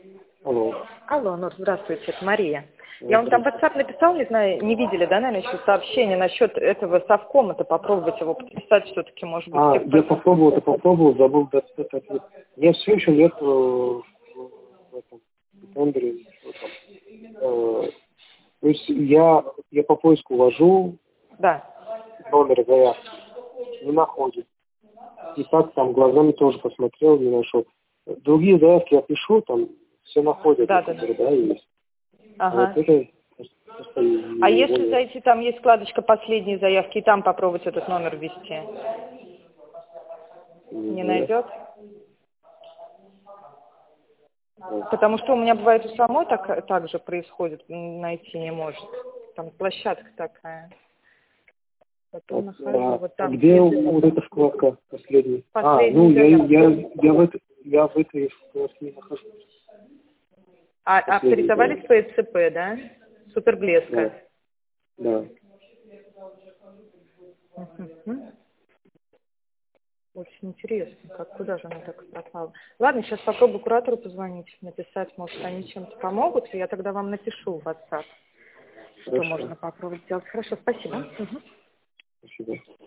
Алло. Алло, Нур, здравствуйте, это Мария. Я вам там в WhatsApp написал, не знаю, не видели, да, наверное, еще сообщение насчет этого совкома-то, попробовать его подписать все-таки, может быть. Я попробовал, забыл дать ответ. Меня все еще нет в этом тендере. То есть я по поиску ввожу Да. номер заявки, не находит. И так там глазами тоже посмотрел, не нашел. Другие заявки я пишу, там все находят, Да. есть. Ага. Вот это просто А его если нет. зайти, там есть вкладочка «Последние заявки», и там попробовать этот номер ввести? Не Нет. найдет? Потому что у меня бывает у самой так же происходит, найти не может. Там площадка такая. Потом нахожу вот там. Где вот эта вкладка последняя? Я в этой вкладке не нахожусь. Авторизовались по ЭЦП, да? Суперблеска. Да. Мгм. Очень интересно, куда же она так пропала. Ладно, сейчас попробую куратору позвонить, написать, может, они чем-то помогут, и я тогда вам напишу в WhatsApp, что Хорошо. можно попробовать сделать. Хорошо, спасибо. Спасибо.